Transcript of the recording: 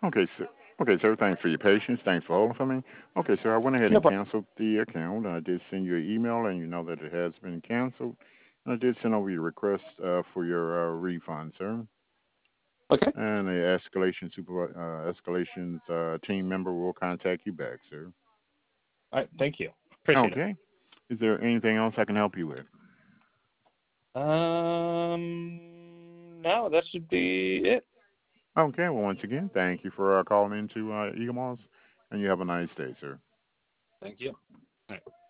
Okay, sir. Okay, sir. Thanks for your patience. Thanks for holding for me. Okay, sir. I went ahead No and problem. canceled the account. I did send you an email, and you know that it has been canceled. And I did send over your request for your refund, sir. Okay. And the escalations team member will contact you back, sir. All right. Thank you. Appreciate it. Okay. Is there anything else I can help you with? No, that should be it. Okay. Well, once again, thank you for calling into Eagle Moss, and you have a nice day, sir. Thank you. All right.